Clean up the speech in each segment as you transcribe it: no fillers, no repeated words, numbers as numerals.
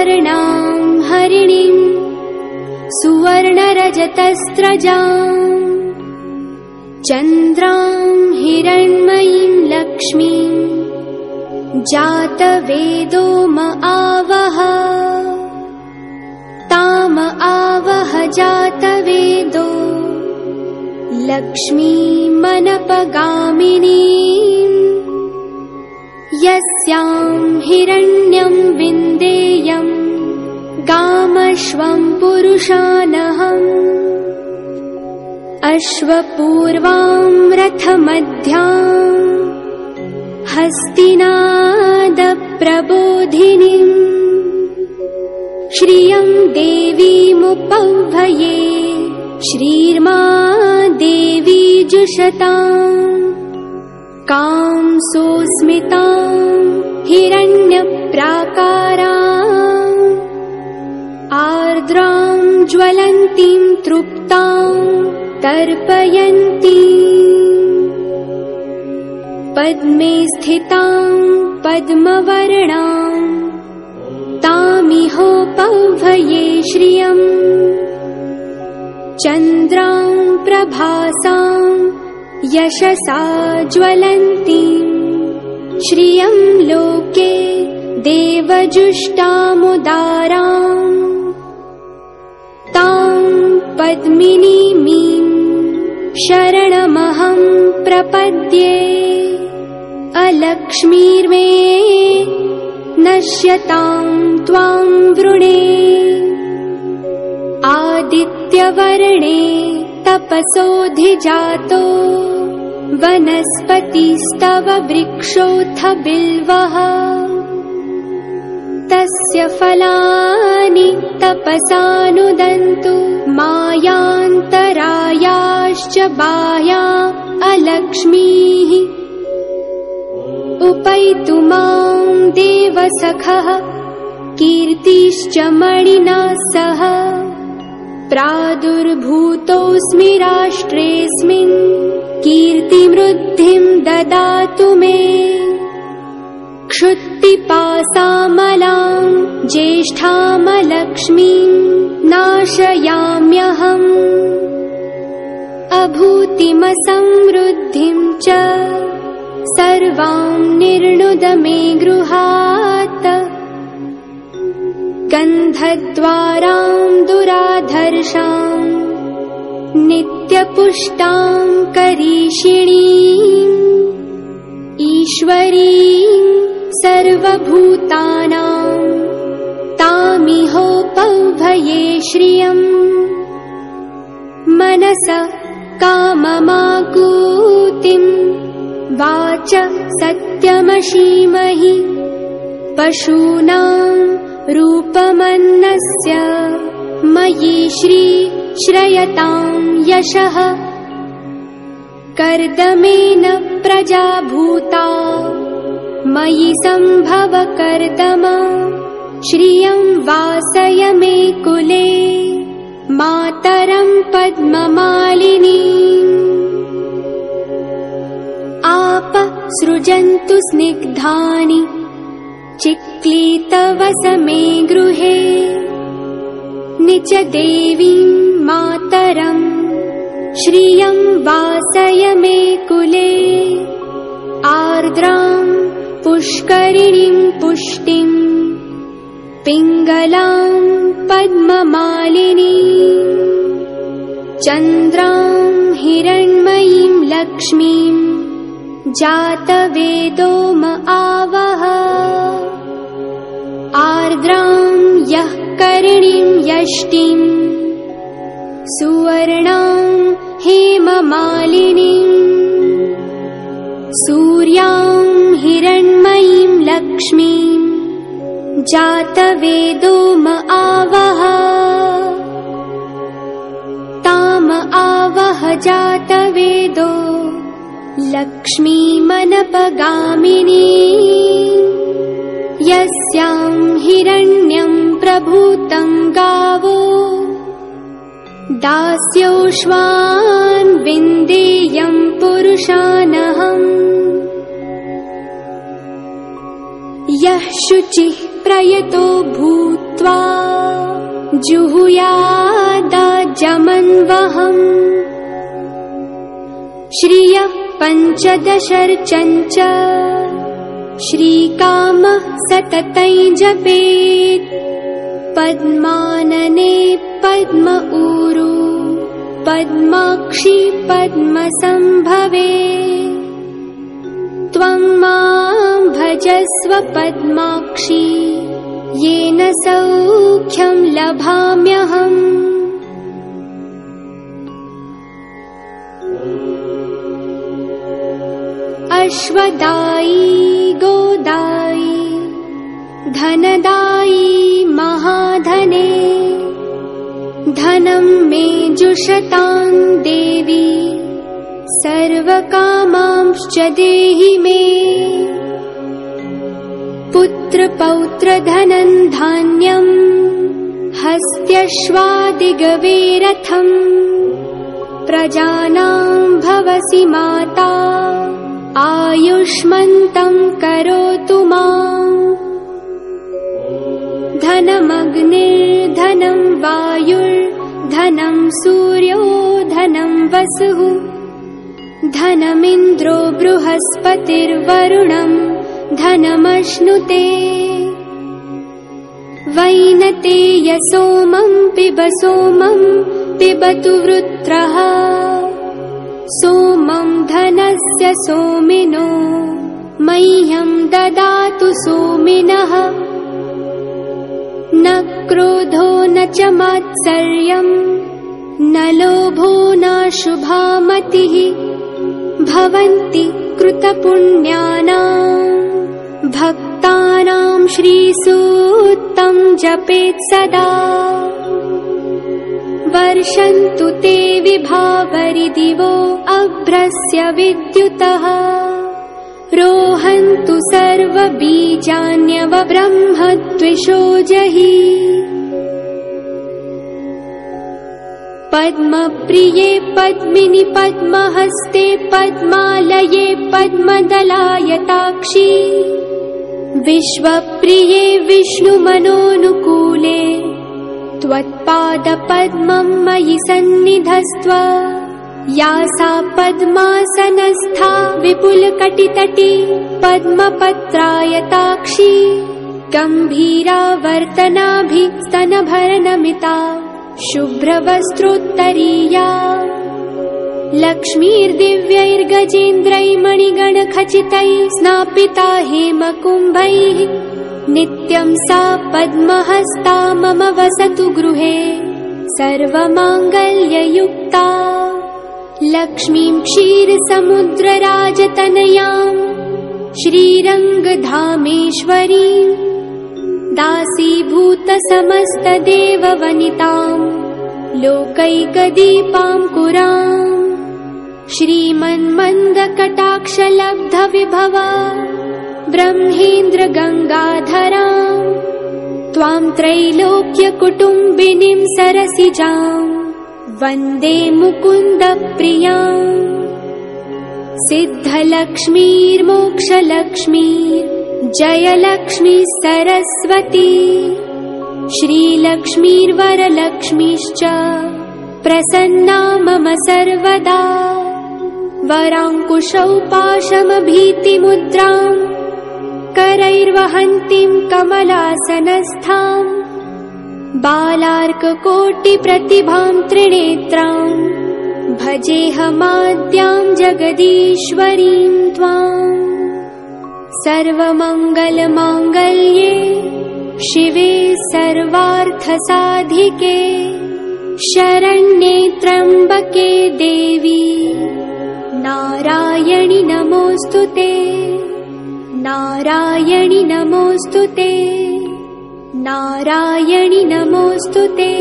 सुवर्णां हरिणीं सुवर्णरजतस्रजां चन्द्रां हिरण्मयीं लक्ष्मीं जातवेदो म आवह ताम आवह जातवेदो लक्ष्मीमनपगामिनीं यस्यां हिरण्यं विन्देयं गामश्वं पुरुषानहम् अश्वपूर्वां रथमध्यां हस्तिनादप्रबोधिनीं श्रियं देवीमुपौभये श्रीर्मा देवी जुषताम् कां सोऽस्मितां हिरण्यप्राकाराम् आर्द्रां ज्वलन्तीं तृप्तां तर्पयन्तीं पद्मे स्थितां पद्मवर्णां तामिहोपौभये श्रियम् चन्द्रां प्रभासां यशसा ज्वलन्तीं श्रियं लोके देवजुष्टामुदाराम् तां पद्मिनीमीं शरणमहं प्रपद्ये अलक्ष्मीर्मे नश्यतां त्वां वृणे आदित्यवर्णे तपसोऽधिजातो वनस्पतिस्तव वृक्षोऽथ बिल्वः तस्य फलानि तपसानुदन्तु मायान्तरायाश्च बाह्या अलक्ष्मीः उपैतु मां देवसखः कीर्तिश्च मणिना सह प्रादुर्भूतोऽस्मि राष्ट्रेऽस्मिन् कीर्तिमृद्धिं ददातु मे क्षुत्पिपासामलां ज्येष्ठामलक्ष्मीं नाशयाम्यहम् अभूतिमसमृद्धिं च सर्वां निर्णुद मे गृहात् गन्धद्वारां दुराधर्षां नित्यपुष्टां करीषिणीं ईश्वरीं सर्वभूतानां तामिहोपौभये श्रियम् मनसः काममाकूतिं वाच सत्यमशीमहि पशूनां रूपमन्नस्य मयि श्रयतां यशः कर्दमेन प्रजा भूता मयि सम्भव कर्दम श्रियं वासय मे कुले मातरं पद्ममालिनीम् आप सृजन्तु स्निग्धानि चिक्लीतवस मे गृहे निच देवीं मातरं श्रियं वासय मे कुले आर्द्रां पुष्करिणीं पुष्टिं पिङ्गलां पद्ममालिनीं चन्द्रां हिरण्मयीं लक्ष्मीं जातवेदो म आवह आर्द्रां यः करिणीं यष्टिं सुवर्णां हेममालिनीं सूर्यां हिरण्मयीं लक्ष्मीं जातवेदो म आवह ताम आवह जातवेदो लक्ष्मीमनपगामिनी यस्यां हिरण्यं प्रभूतं गावो दास्योश्वान् विन्देयं पुरुषानहम् यः शुचिः प्रयतो भूत् कृत्वा जुहुयादाजमन्वहम् श्रियः पञ्चदशर्चञ्च श्रीकामः सततं जपेत् पद्मानने पद्म ऊरु पद्माक्षी पद्मसंभवे त्वं मां भजस्व पद्माक्षी येन सौख्यं लभाम्यहम्। अश्वदायी गोदायी धनदायी महाधने धनं मे जुषतां देवी सर्वकामांश्च देहि मे। पुत्रपौत्रधनं धान्यं हस्त्यश्वादिगवेरथम् प्रजानां भवसि माता आयुष्मन्तं करोतु माम्। धनमग्निर्धनं वायुर्धनं सूर्यो धनं वसुः धनमिन्द्रो बृहस्पतिर्वरुणं धनमश्नुते। वैनतेय सोमं पिबतु वृत्रः सोमं धनस्य सोमिनो मह्यं ददातु सोमिनः। न क्रोधो न च मात्सर्यं न लोभो न शुभा मतिः भवन्ति कृतपुण्यानां भक्तानां श्रीसूक्तं जपेत् सदा। वर्षन्तु ते विभावरिदिवो अभ्रस्य विद्युतः रोहन्तु सर्वबीजान्यव ब्रह्मद्विषो जहि। पद्मप्रिये पद्मिनि पद्महस्ते पद्मालये पद्मदलायताक्षी विश्वप्रिये विष्णुमनोनुकूले त्वत्पादपद्मं मयि सन्निधस्त्व। या सा पद्मासनस्था विपुलकटितटी पद्मपत्रायताक्षी गम्भीरावर्तनाभिस्तनभरनमिता शुभ्रवस्त्रोत्तरीया। लक्ष्मीर्दिव्यैर्गजेन्द्रैर्मणिगणखचितैः स्नापिता हेमकुम्भैः नित्यं सा पद्महस्ता मम वसतु गृहे सर्वमाङ्गल्ययुक्ता। लक्ष्मीं क्षीरसमुद्रराजतनयां श्रीरङ्गधामेश्वरीं दासीभूतसमस्तदेववनितां लोकैकदीपाङ्कुरां श्रीमन्मन्दकटाक्षलब्धविभवा ब्रह्मेन्द्रगङ्गाधरां त्वां त्रैलोक्यकुटुम्बिनीं सरसिजां वन्दे मुकुन्दप्रियां। सिद्धलक्ष्मीर्मोक्षलक्ष्मीर्जयलक्ष्मी सरस्वती श्रीलक्ष्मीर्वरलक्ष्मीश्च प्रसन्ना मम सर्वदा। वराङ्कुशौ पाशमभीतिमुद्रां करैर्वहन्तीं कमलासनस्थां बालार्ककोटिप्रतिभां त्रिनेत्रां भजेऽहमाद्यां जगदीश्वरीं त्वाम्। सर्वमङ्गलमाङ्गल्ये शिवे सर्वार्थसाधिके शरण्ये त्र्यम्बके देवी नारायणि नमोऽस्तुते। नारायणि नमोऽस्तुते। नारायणि नमोऽस्तुते।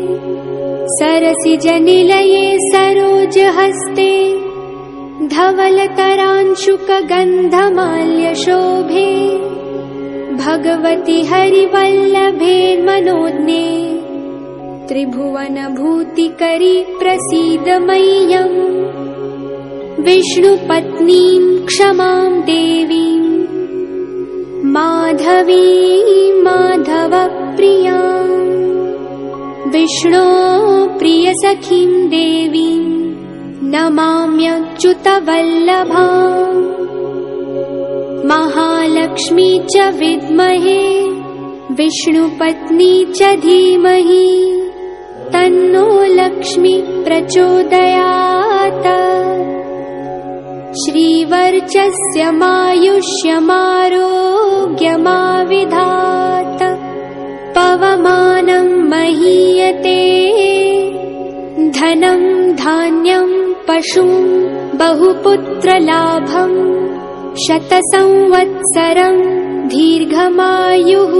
सरसिजनिलये सरोजहस्ते धवलतरांशुकगन्धमाल्यशोभे भगवति हरिवल्लभे मनोज्ञे त्रिभुवनभूतिकरी प्रसीद मह्यम्। विष्णुपत्नीं क्षमां देवीं माधवी माधवप्रिया विष्णो प्रियसखीं देवीं नमाम्यच्युतवल्लभाम् महालक्ष्मी च विद्महे विष्णुपत्नी च धीमहि तन्नो लक्ष्मी प्रचोदयात् श्रीवर्चस्यमायुष्यमारोग्यमाविधात् पवमानं महीयते धनं धान्यं पशुं बहुपुत्रलाभं शतसंवत्सरं दीर्घमायुः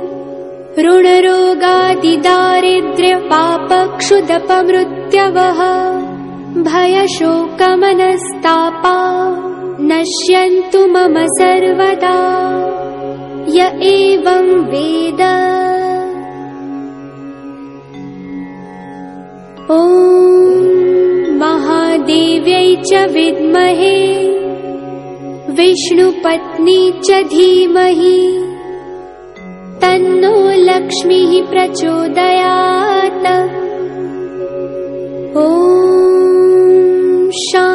ऋणरोगादिदारिद्र्यपापक्षुदपमृत्यवः भयशोकमनस्तापा नश्यन्तु मम सर्वदा य एवं वेद। ॐ महादेव्यै च विद्महे विष्णुपत्नी च धीमहि तन्नो लक्ष्मीः प्रचोदयात्। ॐ